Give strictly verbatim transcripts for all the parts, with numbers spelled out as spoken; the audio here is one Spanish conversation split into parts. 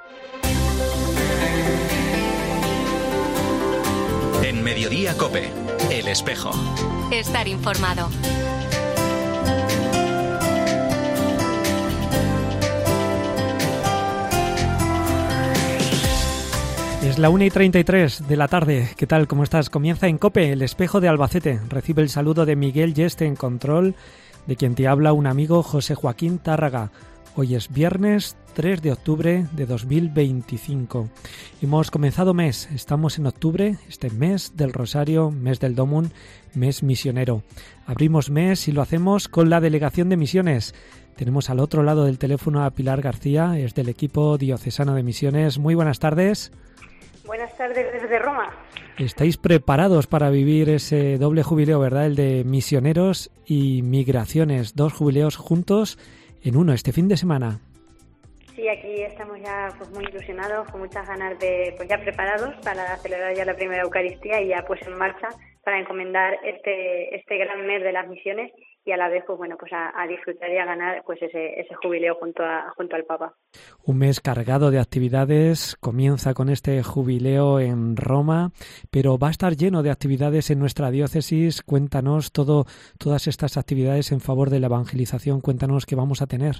En Mediodía COPE, El Espejo. Estar informado. Es la una y treinta y tres de la tarde. ¿Qué tal? ¿Cómo estás? Comienza en COPE, El Espejo de Albacete. Recibe el saludo de Miguel Yeste en control, de quien te habla un amigo, José Joaquín Tárraga. Hoy es viernes tres de octubre de dos mil veinticinco. Hemos comenzado mes, estamos en octubre, este mes del Rosario, mes del Dómun, mes misionero. Abrimos mes y lo hacemos con la Delegación de Misiones. Tenemos al otro lado del teléfono a Pilar García, es del equipo diocesano de misiones. Muy buenas tardes. Buenas tardes desde Roma. Estáis preparados para vivir ese doble jubileo, ¿verdad? El de misioneros y migraciones, dos jubileos juntos en uno este fin de semana. Sí, aquí estamos ya pues muy ilusionados, con muchas ganas de, pues ya preparados para celebrar ya la primera Eucaristía y ya pues en marcha para encomendar este este gran mes de las misiones y a la vez pues bueno pues a, a disfrutar y a ganar pues ese ese jubileo junto a junto al Papa. Un mes cargado de actividades, comienza con este jubileo en Roma, pero va a estar lleno de actividades en nuestra diócesis. Cuéntanos todo todas estas actividades en favor de la evangelización, cuéntanos qué vamos a tener.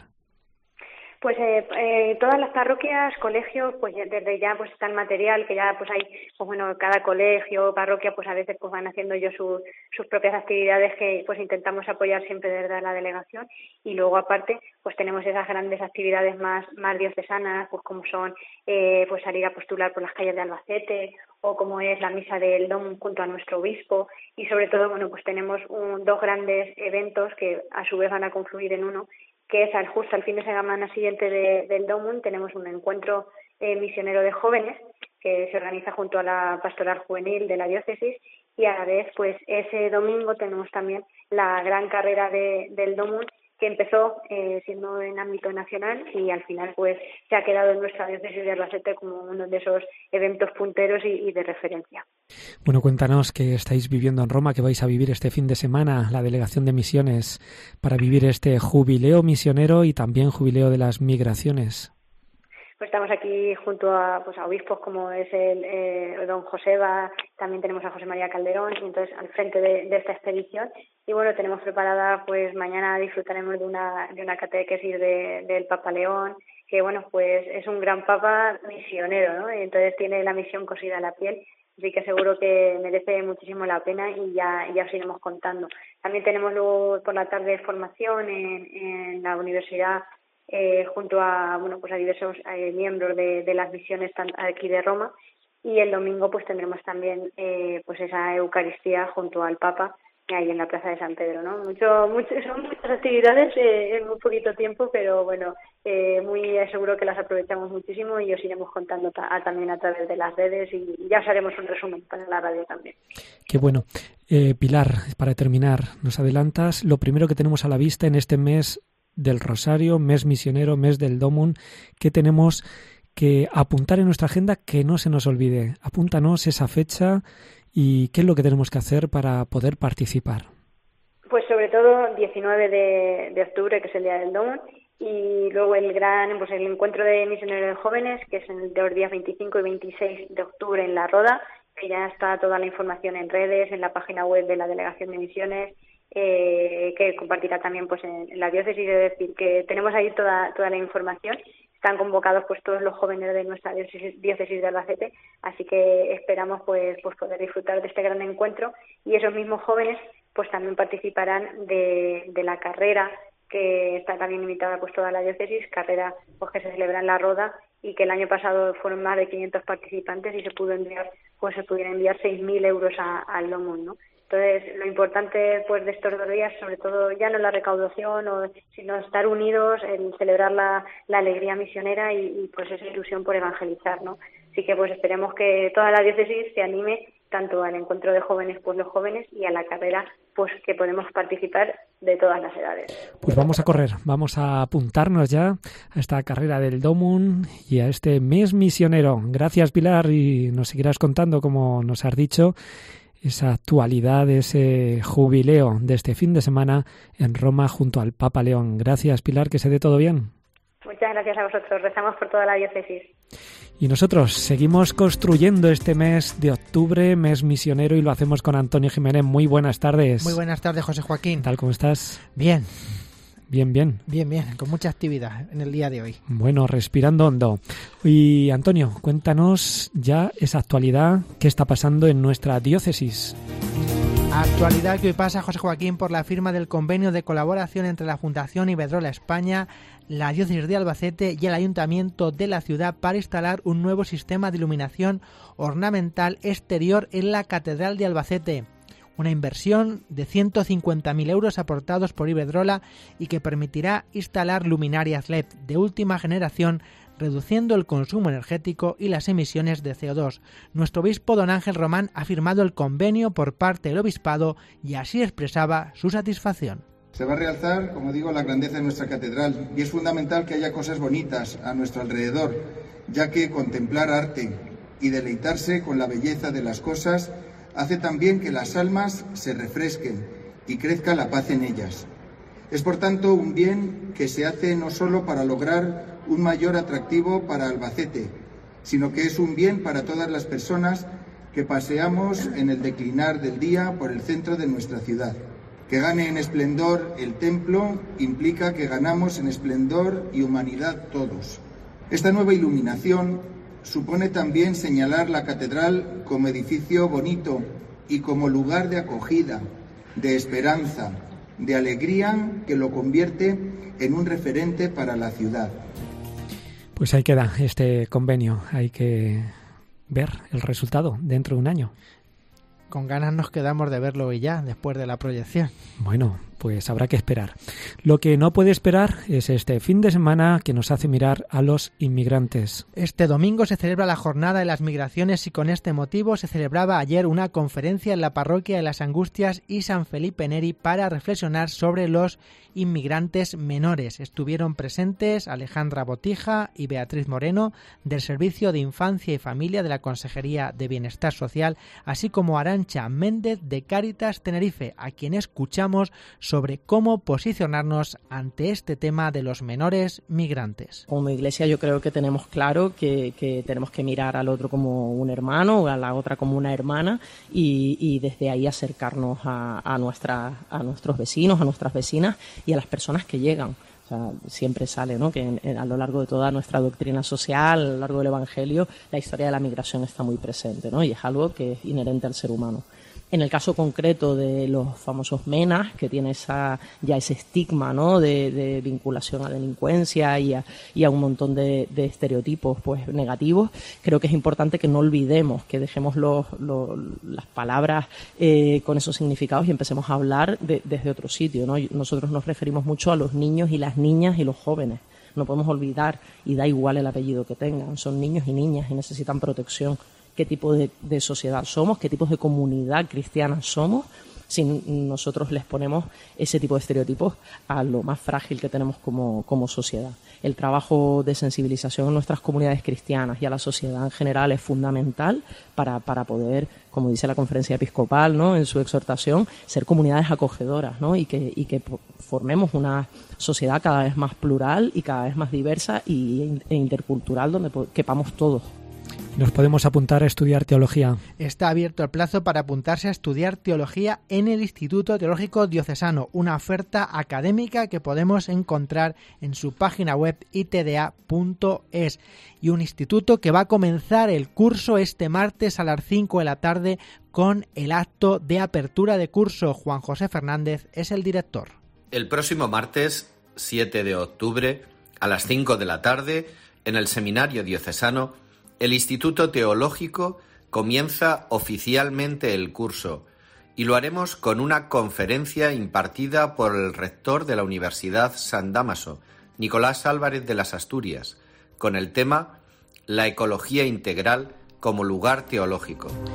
Pues eh, eh, todas las parroquias, colegios, pues desde ya pues está el material que ya pues hay, pues bueno, cada colegio, parroquia, pues a veces pues van haciendo ellos su, sus propias actividades que pues intentamos apoyar siempre desde la delegación y luego aparte pues tenemos esas grandes actividades más más diocesanas, pues como son eh, pues salir a postular por las calles de Albacete o como es la misa del Dómun junto a nuestro obispo y sobre todo bueno pues tenemos un, dos grandes eventos que a su vez van a confluir en uno, que es al, justo al fin de semana siguiente de, del Dómun tenemos un encuentro eh, misionero de jóvenes que se organiza junto a la pastoral juvenil de la diócesis y a la vez pues ese domingo tenemos también la gran carrera de, del Dómun que empezó eh, siendo en ámbito nacional y al final pues se ha quedado en nuestra diócesis de Albacete como uno de esos eventos punteros y, y de referencia. Bueno, cuéntanos qué estáis viviendo en Roma, qué vais a vivir este fin de semana, la Delegación de Misiones, para vivir este jubileo misionero y también jubileo de las migraciones. Pues estamos aquí junto a, pues, a obispos como es el eh, don Joseba, también tenemos a José María Calderón, y entonces al frente de, de esta expedición. Y bueno, tenemos preparada, pues mañana disfrutaremos de una de una catequesis de, del Papa León, que bueno, pues es un gran Papa misionero, ¿no? Y entonces tiene la misión cosida a la piel, así que seguro que merece muchísimo la pena y ya, ya os iremos contando. También tenemos luego por la tarde formación en, en la universidad, Eh, junto a bueno pues a diversos eh, miembros de, de las misiones aquí de Roma y el domingo pues tendremos también eh, pues esa Eucaristía junto al Papa ahí en la Plaza de San Pedro, ¿no? Mucho, mucho, son muchas actividades eh, en muy poquito tiempo, pero bueno, eh, muy seguro que las aprovechamos muchísimo y os iremos contando ta- a, también a través de las redes y ya os haremos un resumen para la radio también. Qué bueno. Eh, Pilar, para terminar, nos adelantas lo primero que tenemos a la vista en este mes del Rosario, mes misionero, mes del Dómun, que tenemos que apuntar en nuestra agenda que no se nos olvide. Apúntanos esa fecha y qué es lo que tenemos que hacer para poder participar. Pues sobre todo diecinueve de, de octubre, que es el día del Dómun, y luego el gran, pues el encuentro de misioneros de jóvenes, que es en los días veinticinco y veintiséis de octubre en La Roda, que ya está toda la información en redes, en la página web de la Delegación de Misiones, Eh, que compartirá también pues en, en la diócesis, es decir, que tenemos ahí toda toda la información. Están convocados pues todos los jóvenes de nuestra diócesis, diócesis de Albacete, así que esperamos pues pues poder disfrutar de este gran encuentro y esos mismos jóvenes pues también participarán de, de la carrera que está también invitada pues toda la diócesis, carrera pues que se celebra en La Roda y que el año pasado fueron más de quinientos participantes y se pudo enviar pues se pudieron enviar seis mil euros a, al Dómun, ¿no? Entonces, lo importante pues de estos dos días, sobre todo ya no la recaudación, o, sino estar unidos, en celebrar la, la alegría misionera y, y pues esa ilusión por evangelizar, ¿no? Así que pues esperemos que toda la diócesis se anime tanto al encuentro de jóvenes, pues los jóvenes, y a la carrera, pues que podemos participar de todas las edades. Pues vamos a correr, vamos a apuntarnos ya a esta carrera del Dómun y a este mes misionero. Gracias, Pilar, y nos seguirás contando, como nos has dicho, esa actualidad, ese jubileo de este fin de semana en Roma junto al Papa León. Gracias, Pilar, que se dé todo bien. Muchas gracias a vosotros. Rezamos por toda la diócesis. Y nosotros seguimos construyendo este mes de octubre, mes misionero, y lo hacemos con Antonio Jiménez. Muy buenas tardes. Muy buenas tardes, José Joaquín. ¿Qué tal? ¿Cómo estás? Bien. Bien, bien. Bien, bien, con mucha actividad en el día de hoy. Bueno, respirando hondo. Y Antonio, cuéntanos ya esa actualidad, qué está pasando en nuestra diócesis. Actualidad que hoy pasa, José Joaquín, por la firma del convenio de colaboración entre la Fundación Iberdrola España, la diócesis de Albacete y el ayuntamiento de la ciudad para instalar un nuevo sistema de iluminación ornamental exterior en la Catedral de Albacete. Una inversión de ciento cincuenta mil euros aportados por Iberdrola y que permitirá instalar luminarias L E D de última generación, reduciendo el consumo energético y las emisiones de C O dos. Nuestro obispo don Ángel Román ha firmado el convenio por parte del obispado y así expresaba su satisfacción. Se va a realzar, como digo, la grandeza de nuestra catedral y es fundamental que haya cosas bonitas a nuestro alrededor, ya que contemplar arte y deleitarse con la belleza de las cosas hace también que las almas se refresquen y crezca la paz en ellas. Es por tanto un bien que se hace no solo para lograr un mayor atractivo para Albacete, sino que es un bien para todas las personas que paseamos en el declinar del día por el centro de nuestra ciudad. Que gane en esplendor el templo implica que ganamos en esplendor y humanidad todos. Esta nueva iluminación supone también señalar la catedral como edificio bonito y como lugar de acogida, de esperanza, de alegría, que lo convierte en un referente para la ciudad. Pues ahí queda este convenio, hay que ver el resultado dentro de un año. Con ganas nos quedamos de verlo hoy ya, después de la proyección. Bueno, pues habrá que esperar. Lo que no puede esperar es este fin de semana que nos hace mirar a los inmigrantes. Este domingo se celebra la Jornada de las Migraciones y con este motivo se celebraba ayer una conferencia en la parroquia de las Angustias y San Felipe Neri para reflexionar sobre los inmigrantes menores. Estuvieron presentes Alejandra Botija y Beatriz Moreno del Servicio de Infancia y Familia de la Consejería de Bienestar Social, así como Arantxa Méndez de Cáritas Tenerife, a quien escuchamos sobre cómo posicionarnos ante este tema de los menores migrantes. Como Iglesia yo creo que tenemos claro que, que tenemos que mirar al otro como un hermano o a la otra como una hermana y, y desde ahí acercarnos a, a, nuestra, a nuestros vecinos, a nuestras vecinas y a las personas que llegan. O sea, siempre sale, ¿no?, que en, en, a lo largo de toda nuestra doctrina social, a lo largo del Evangelio, la historia de la migración está muy presente, ¿no? Y es algo que es inherente al ser humano. En el caso concreto de los famosos MENAs, que tiene esa, ya ese estigma, ¿no?, de, de vinculación a delincuencia y a, y a un montón de, de estereotipos pues negativos, creo que es importante que no olvidemos, que dejemos los, los, las palabras eh, con esos significados y empecemos a hablar de, desde otro sitio, ¿no? Nosotros nos referimos mucho a los niños y las niñas y los jóvenes. No podemos olvidar, y da igual el apellido que tengan, son niños y niñas y necesitan protección. Qué tipo de, de sociedad somos, qué tipos de comunidad cristiana somos, si nosotros les ponemos ese tipo de estereotipos a lo más frágil que tenemos como, como sociedad. El trabajo de sensibilización en nuestras comunidades cristianas y a la sociedad en general es fundamental para, para poder, como dice la Conferencia Episcopal, ¿no?, en su exhortación, ser comunidades acogedoras, ¿no?, y que, y que formemos una sociedad cada vez más plural y cada vez más diversa y, e intercultural donde quepamos todos. Nos podemos apuntar a estudiar teología. Está abierto el plazo para apuntarse a estudiar teología en el Instituto Teológico Diocesano, una oferta académica que podemos encontrar en su página web i t d a punto es, y un instituto que va a comenzar el curso este martes a las cinco de la tarde con el acto de apertura de curso. Juan José Fernández es el director. El próximo martes, siete de octubre, a las cinco de la tarde, en el Seminario Diocesano, el Instituto Teológico comienza oficialmente el curso y lo haremos con una conferencia impartida por el rector de la Universidad San Dámaso, Nicolás Álvarez de las Asturias, con el tema La ecología integral como lugar teológico.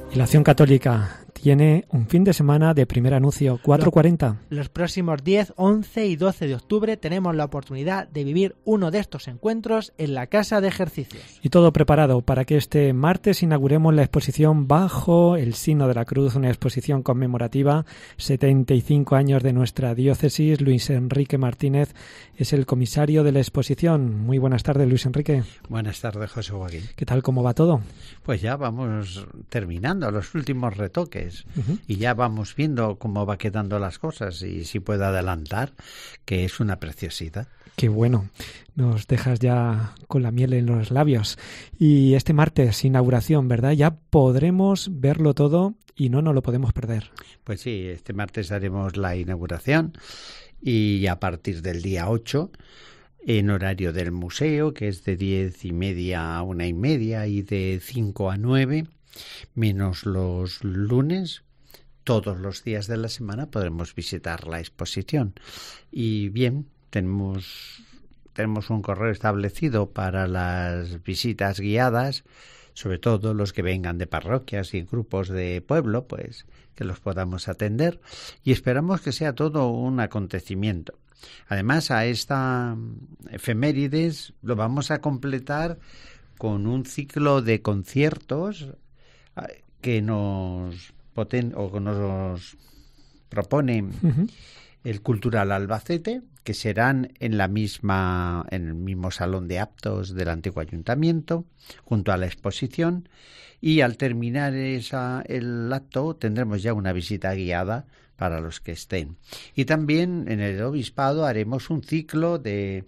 Y la Acción Católica tiene un fin de semana de primer anuncio, cuatro cuarenta. Los próximos diez, once y doce de octubre tenemos la oportunidad de vivir uno de estos encuentros en la Casa de Ejercicios. Y todo preparado para que este martes inauguremos la exposición Bajo el Signo de la Cruz, una exposición conmemorativa, setenta y cinco años de nuestra diócesis. Luis Enrique Martínez es el comisario de la exposición. Muy buenas tardes, Luis Enrique. Buenas tardes, José Joaquín. ¿Qué tal, cómo va todo? Pues ya vamos terminando los últimos retoques. Uh-huh. Y ya vamos viendo cómo va quedando las cosas y si puedo adelantar que es una preciosidad. Qué bueno, nos dejas ya con la miel en los labios. Y este martes, inauguración, ¿verdad? Ya podremos verlo todo y no nos lo podemos perder. Pues sí, este martes haremos la inauguración y a partir del día ocho, en horario del museo, que es de diez y media a una y media y de cinco a nueve, menos los lunes, todos los días de la semana podremos visitar la exposición. Y bien, tenemos, tenemos un correo establecido para las visitas guiadas, sobre todo los que vengan de parroquias y grupos de pueblo, pues que los podamos atender, y esperamos que sea todo un acontecimiento. Además, a esta efemérides lo vamos a completar con un ciclo de conciertos que nos poten o que nos propone uh-huh. el Cultural Albacete, que serán en la misma en el mismo salón de actos del antiguo ayuntamiento, junto a la exposición, y al terminar esa el acto tendremos ya una visita guiada para los que estén. Y también en el obispado haremos un ciclo de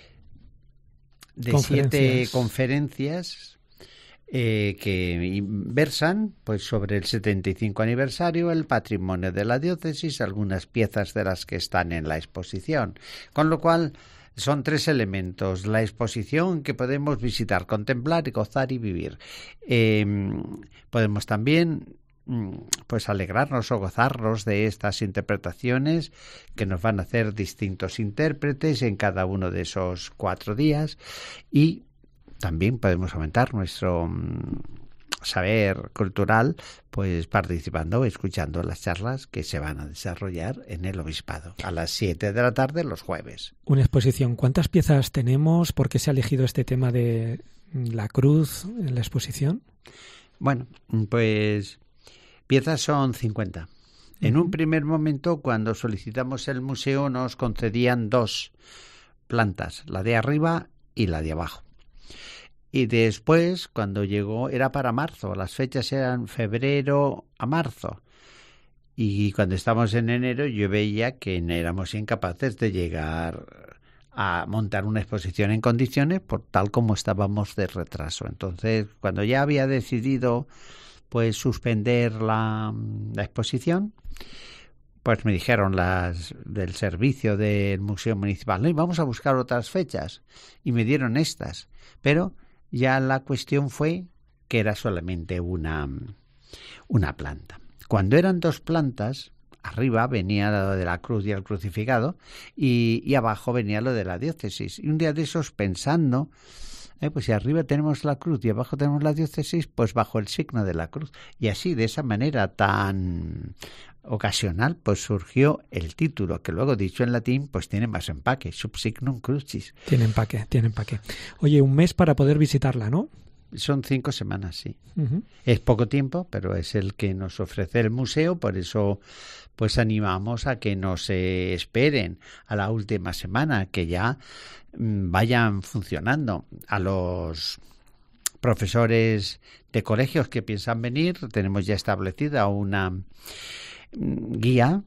de conferencias. siete conferencias Eh, que versan pues sobre el setenta y cinco aniversario, el patrimonio de la diócesis, algunas piezas de las que están en la exposición, con lo cual son tres elementos: la exposición que podemos visitar, contemplar y gozar y vivir. Eh, podemos también pues alegrarnos o gozarnos de estas interpretaciones que nos van a hacer distintos intérpretes en cada uno de esos cuatro días, y también podemos aumentar nuestro um, saber cultural pues participando, escuchando las charlas que se van a desarrollar en el obispado a las siete de la tarde los jueves. Una exposición. ¿Cuántas piezas tenemos? ¿Por qué se ha elegido este tema de la cruz en la exposición? Bueno, pues piezas son cincuenta. En un primer momento, cuando solicitamos el museo, nos concedían dos plantas, la de arriba y la de abajo. Y después, cuando llegó, era para marzo, las fechas eran febrero a marzo. Y cuando estábamos en enero, yo veía que éramos incapaces de llegar a montar una exposición en condiciones por tal como estábamos de retraso. Entonces, cuando ya había decidido pues suspender la, la exposición, pues me dijeron las del servicio del Museo Municipal, no, y vamos a buscar otras fechas, y me dieron estas, pero ya la cuestión fue que era solamente una, una planta. Cuando eran dos plantas, arriba venía lo de la cruz y el crucificado, y, y abajo venía lo de la diócesis. Y un día de esos, pensando, eh, pues si arriba tenemos la cruz y abajo tenemos la diócesis, pues bajo el signo de la cruz. Y así, de esa manera tan ocasional, pues surgió el título, que luego, dicho en latín, pues tiene más empaque, Subsignum Crucis. Tiene empaque, tiene empaque. Oye, un mes para poder visitarla, ¿no? Son cinco semanas, sí. Uh-huh. Es poco tiempo, pero es el que nos ofrece el museo, por eso pues animamos a que no se esperen a la última semana, que ya mmm, vayan funcionando. A los profesores de colegios que piensan venir, tenemos ya establecida una guía,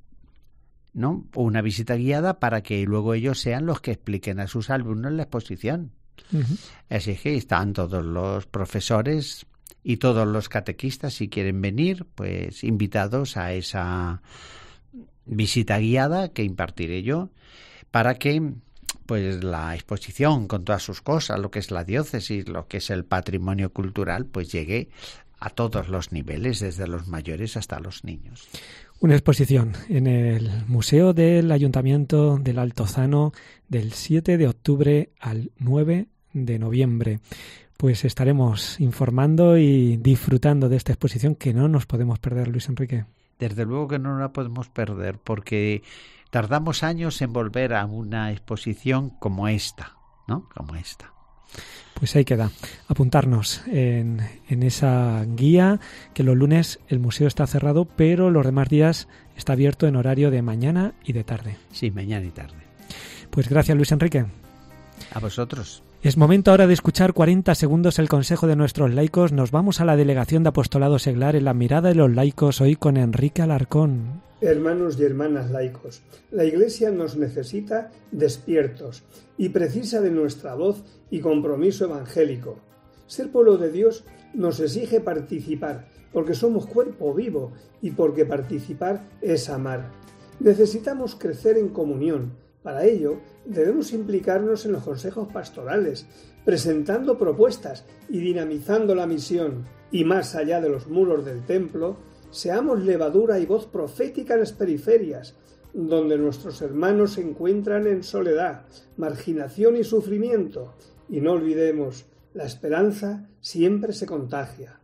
¿no? O una visita guiada para que luego ellos sean los que expliquen a sus alumnos la exposición. Uh-huh. Así que están todos los profesores y todos los catequistas, si quieren venir, pues invitados a esa visita guiada que impartiré yo, para que pues la exposición con todas sus cosas, lo que es la diócesis, lo que es el patrimonio cultural, pues llegue a todos los niveles, desde los mayores hasta los niños. Una exposición en el Museo del Ayuntamiento del Altozano del siete de octubre al nueve de noviembre. pues estaremos informando y disfrutando de esta exposición que no nos podemos perder, Luis Enrique. Desde luego que no la podemos perder, porque tardamos años en volver a una exposición como esta, ¿no? Como esta. Pues ahí queda, apuntarnos en, en esa guía, que los lunes el museo está cerrado, pero los demás días está abierto en horario de mañana y de tarde. Sí, mañana y tarde. Pues gracias, Luis Enrique. A vosotros. Es momento ahora de escuchar cuarenta segundos el consejo de nuestros laicos. Nos vamos a la Delegación de Apostolado Seglar en la mirada de los laicos, hoy con Enrique Alarcón. Hermanos y hermanas laicos, la Iglesia nos necesita despiertos y precisa de nuestra voz y compromiso evangélico. Ser pueblo de Dios nos exige participar, porque somos cuerpo vivo y porque participar es amar. Necesitamos crecer en comunión. Para ello, debemos implicarnos en los consejos pastorales, presentando propuestas y dinamizando la misión. Y más allá de los muros del templo, seamos levadura y voz profética en las periferias, donde nuestros hermanos se encuentran en soledad, marginación y sufrimiento. Y no olvidemos, la esperanza siempre se contagia.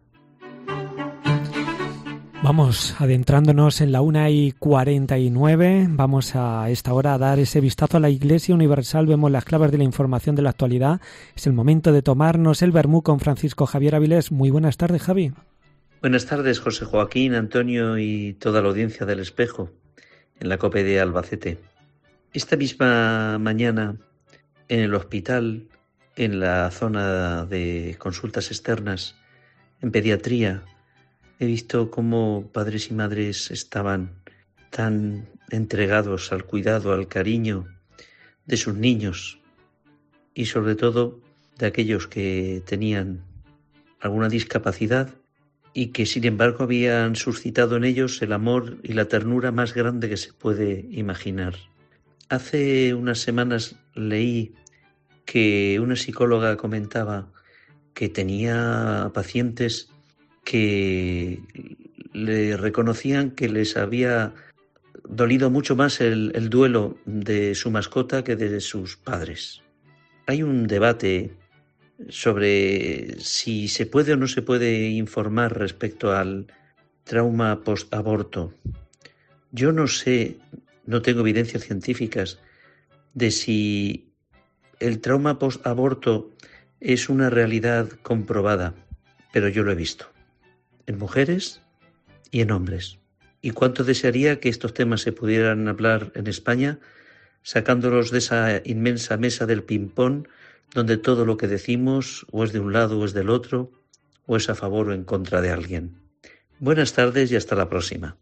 Vamos adentrándonos en la una y cuarenta y nueve. Vamos a esta hora a dar ese vistazo a la Iglesia Universal. Vemos las claves de la información de la actualidad. Es el momento de tomarnos el vermú con Francisco Javier Avilés. Muy buenas tardes, Javi. Buenas tardes, José Joaquín, Antonio y toda la audiencia del Espejo en la COPE de Albacete. Esta misma mañana, en el hospital, en la zona de consultas externas, en pediatría, he visto cómo padres y madres estaban tan entregados al cuidado, al cariño de sus niños y sobre todo de aquellos que tenían alguna discapacidad y que sin embargo habían suscitado en ellos el amor y la ternura más grande que se puede imaginar. Hace unas semanas leí que una psicóloga comentaba que tenía pacientes que le reconocían que les había dolido mucho más el, el duelo de su mascota que de sus padres. Hay un debate sobre si se puede o no se puede informar respecto al trauma post-aborto. Yo no sé, no tengo evidencias científicas de si el trauma post-aborto es una realidad comprobada, pero yo lo he visto en mujeres y en hombres. Y cuánto desearía que estos temas se pudieran hablar en España, sacándolos de esa inmensa mesa del ping-pong, donde todo lo que decimos o es de un lado o es del otro, o es a favor o en contra de alguien. Buenas tardes y hasta la próxima.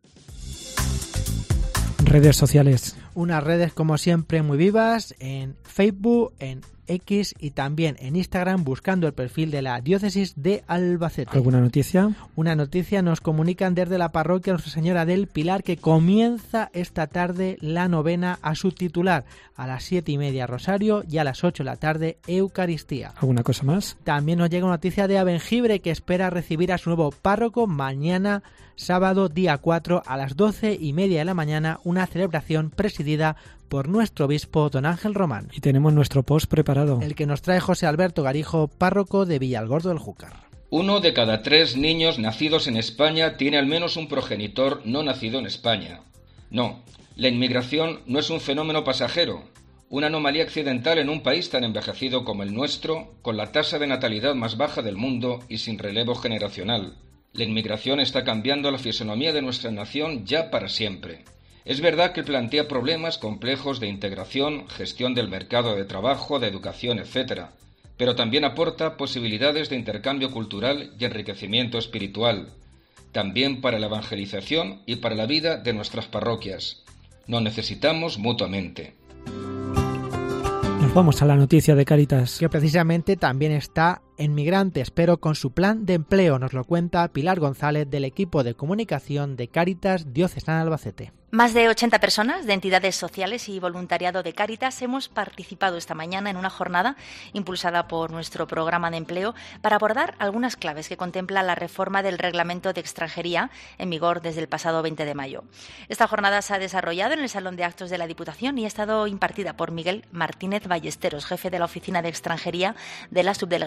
Redes sociales. Unas redes como siempre muy vivas en Facebook, en X y también en Instagram, buscando el perfil de la Diócesis de Albacete. ¿Alguna noticia? Una noticia nos comunican desde la parroquia Nuestra Señora del Pilar que comienza esta tarde la novena a su titular. A las siete y media Rosario y a las ocho de la tarde Eucaristía. ¿Alguna cosa más? También nos llega una noticia de Abengibre que espera recibir a su nuevo párroco mañana, sábado día cuatro a las doce y media de la mañana, una celebración presidida por nuestro obispo don Ángel Román. Y tenemos nuestro post preparado. El que nos trae José Alberto Garijo, párroco de Villalgordo del Júcar. Uno de cada tres niños nacidos en España tiene al menos un progenitor no nacido en España. No, la inmigración no es un fenómeno pasajero, una anomalía accidental en un país tan envejecido como el nuestro, con la tasa de natalidad más baja del mundo y sin relevo generacional. La inmigración está cambiando la fisonomía de nuestra nación ya para siempre. Es verdad que plantea problemas complejos de integración, gestión del mercado de trabajo, de educación, etcétera, pero también aporta posibilidades de intercambio cultural y enriquecimiento espiritual, también para la evangelización y para la vida de nuestras parroquias. Nos necesitamos mutuamente. Nos vamos a la noticia de Cáritas. Que precisamente también está en Migrantes, pero con su plan de empleo. Nos lo cuenta Pilar González del equipo de comunicación de Cáritas Diocesana Albacete. Más de ochenta personas de entidades sociales y voluntariado de Cáritas hemos participado esta mañana en una jornada impulsada por nuestro programa de empleo para abordar algunas claves que contempla la reforma del Reglamento de Extranjería en vigor desde el pasado veinte de mayo. Esta jornada se ha desarrollado en el Salón de Actos de la Diputación y ha estado impartida por Miguel Martínez Ballesteros, jefe de la Oficina de Extranjería de la Subdelegación del Gobierno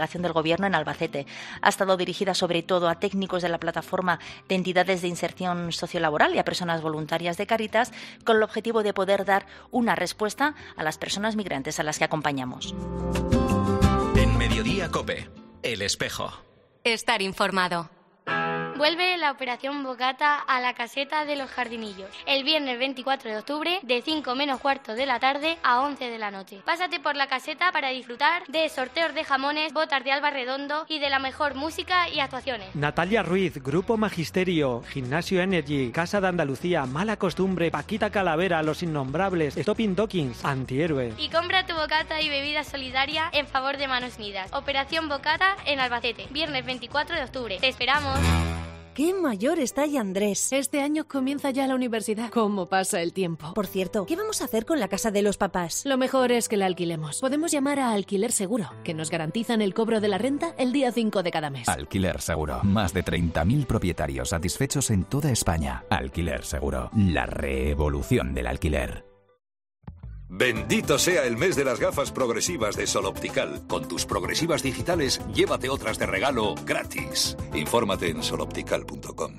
Gobierno en Albacete. Ha estado dirigida sobre todo a técnicos de la plataforma de entidades de inserción sociolaboral y a personas voluntarias de Cáritas, con el objetivo de poder dar una respuesta a las personas migrantes a las que acompañamos. En Mediodía COPE, El Espejo. Estar informado. Vuelve la Operación Bocata a la caseta de los Jardinillos, el viernes veinticuatro de octubre de cinco menos cuarto de la tarde a once de la noche. Pásate por la caseta para disfrutar de sorteos de jamones, botas de Alba Redondo y de la mejor música y actuaciones. Natalia Ruiz, Grupo Magisterio, Gimnasio Energy, Casa de Andalucía, Mala Costumbre, Paquita Calavera, Los Innombrables, Stopping Dockings, Antihéroe. Y compra tu bocata y bebida solidaria en favor de Manos Unidas. Operación Bocata en Albacete, viernes veinticuatro de octubre. ¡Te esperamos! ¡Qué mayor está ya Andrés! Este año comienza ya la universidad. ¿Cómo pasa el tiempo? Por cierto, ¿qué vamos a hacer con la casa de los papás? Lo mejor es que la alquilemos. Podemos llamar a Alquiler Seguro, que nos garantizan el cobro de la renta el día cinco de cada mes. Alquiler Seguro. Más de treinta mil propietarios satisfechos en toda España. Alquiler Seguro. La revolución del alquiler. Bendito sea el mes de las gafas progresivas de Sol Optical. Con tus progresivas digitales, llévate otras de regalo gratis. Infórmate en sol optical punto com.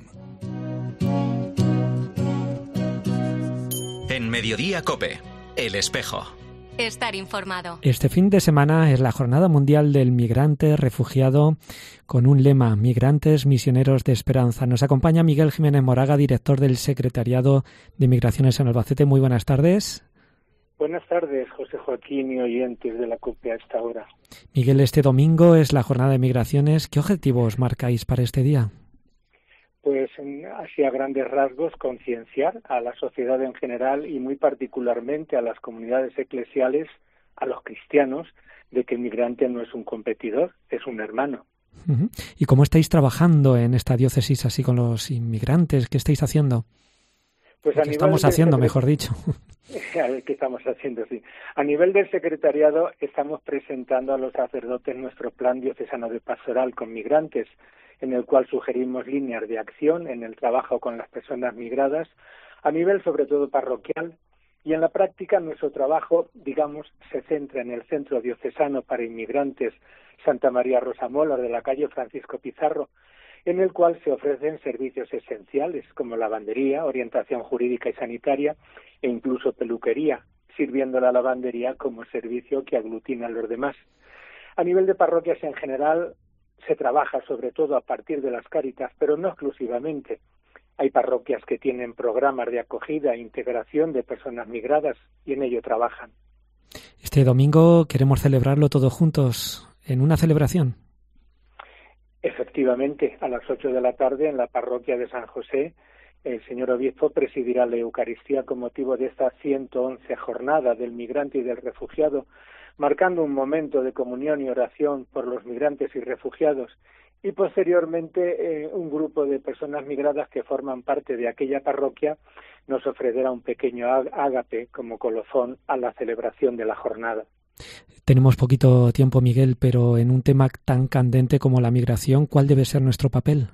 En Mediodía COPE, El Espejo. Estar informado. Este fin de semana es la Jornada Mundial del Migrante Refugiado, con un lema: Migrantes Misioneros de Esperanza. Nos acompaña Miguel Jiménez Moraga, director del Secretariado de Migraciones en Albacete. Muy buenas tardes. Buenas tardes, José Joaquín y oyentes de la COPE a esta hora. Miguel, este domingo es la Jornada de Migraciones. ¿Qué objetivos marcáis para este día? Pues así a grandes rasgos, concienciar a la sociedad en general y muy particularmente a las comunidades eclesiales, a los cristianos, de que el migrante no es un competidor, es un hermano. Uh-huh. ¿Y cómo estáis trabajando en esta diócesis así con los inmigrantes? ¿Qué estáis haciendo? Pues a ¿Qué estamos haciendo, secret... mejor dicho? A ver, ¿qué estamos haciendo? Sí. A nivel del secretariado estamos presentando a los sacerdotes nuestro plan diocesano de pastoral con migrantes, en el cual sugerimos líneas de acción en el trabajo con las personas migradas, a nivel sobre todo parroquial, y en la práctica nuestro trabajo, digamos, se centra en el Centro Diocesano para Inmigrantes Santa María Rosamola de la calle Francisco Pizarro, en el cual se ofrecen servicios esenciales como lavandería, orientación jurídica y sanitaria e incluso peluquería, sirviendo la lavandería como servicio que aglutina a los demás. A nivel de parroquias en general se trabaja sobre todo a partir de las Cáritas, pero no exclusivamente. Hay parroquias que tienen programas de acogida e integración de personas migradas y en ello trabajan. Este domingo queremos celebrarlo todos juntos en una celebración. Efectivamente, a las ocho de la tarde en la parroquia de San José, el señor obispo presidirá la Eucaristía con motivo de esta ciento once jornada del migrante y del refugiado, marcando un momento de comunión y oración por los migrantes y refugiados, y posteriormente eh, un grupo de personas migradas que forman parte de aquella parroquia nos ofrecerá un pequeño ágape como colofón a la celebración de la jornada. Tenemos poquito tiempo, Miguel, pero en un tema tan candente como la migración, ¿cuál debe ser nuestro papel?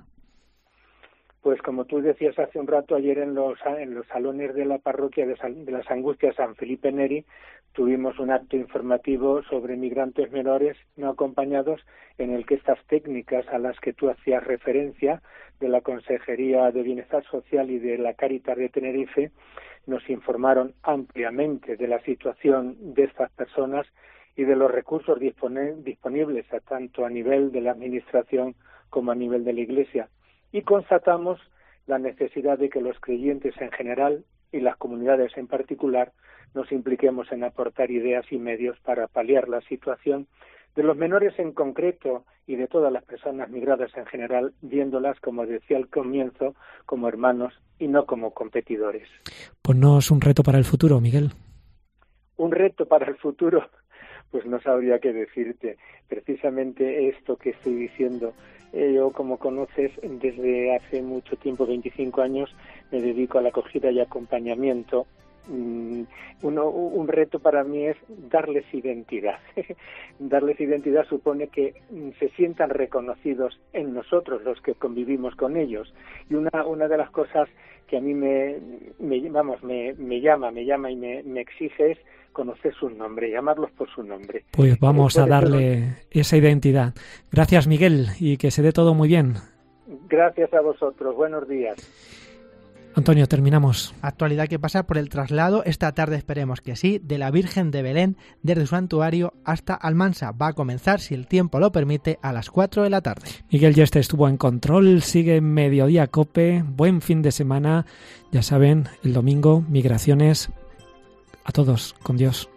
Pues como tú decías hace un rato, ayer en los en los salones de la parroquia de, San, de las Angustias San Felipe Neri tuvimos un acto informativo sobre migrantes menores no acompañados, en el que estas técnicas a las que tú hacías referencia de la Consejería de Bienestar Social y de la Cáritas de Tenerife nos informaron ampliamente de la situación de estas personas y de los recursos disponibles tanto a nivel de la Administración como a nivel de la Iglesia. Y constatamos la necesidad de que los creyentes en general y las comunidades en particular nos impliquemos en aportar ideas y medios para paliar la situación de los menores en concreto y de todas las personas migradas en general, viéndolas, como decía al comienzo, como hermanos y no como competidores. Ponnos un reto para el futuro, Miguel. Un reto para el futuro, pues no sabría qué decirte. Precisamente esto que estoy diciendo, eh, yo, como conoces, desde hace mucho tiempo, veinticinco años, me dedico a la acogida y acompañamiento Uno, un reto para mí es darles identidad. Darles identidad supone que se sientan reconocidos en nosotros, los que convivimos con ellos. Y una, una de las cosas que a mí me, me vamos, me, me llama, me llama y me, me exige es conocer su nombre, llamarlos por su nombre. Pues vamos a darle esa identidad. Gracias, Miguel, y que se dé todo muy bien. Gracias a vosotros. Buenos días. Antonio, terminamos. Actualidad que pasa por el traslado, esta tarde esperemos que sí, de la Virgen de Belén desde su santuario hasta Almansa. Va a comenzar, si el tiempo lo permite, a las cuatro de la tarde. Miguel Yeste estuvo en control, sigue Mediodía Cope, buen fin de semana. Ya saben, el domingo, migraciones. A todos, con Dios.